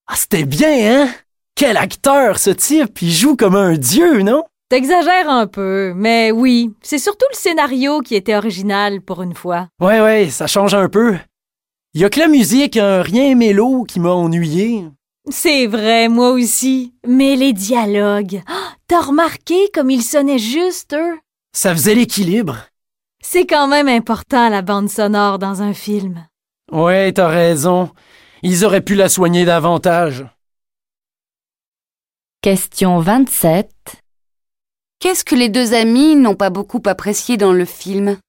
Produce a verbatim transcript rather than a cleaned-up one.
Ah, c'était bien, hein? Quel acteur, ce type! Il joue comme un dieu, non? T'exagères un peu, mais oui, c'est surtout le scénario qui était original pour une fois. Ouais, ouais, ça change un peu. Il y a que la musique, un rien mélo qui m'a ennuyé. C'est vrai, moi aussi. Mais les dialogues, oh, t'as remarqué comme ils sonnaient juste, eux? Ça faisait l'équilibre. C'est quand même important, la bande sonore dans un film. Ouais, t'as raison. Ils auraient pu la soigner davantage. Question vingt-sept. Qu'est-ce que les deux amis n'ont pas beaucoup apprécié dans le film?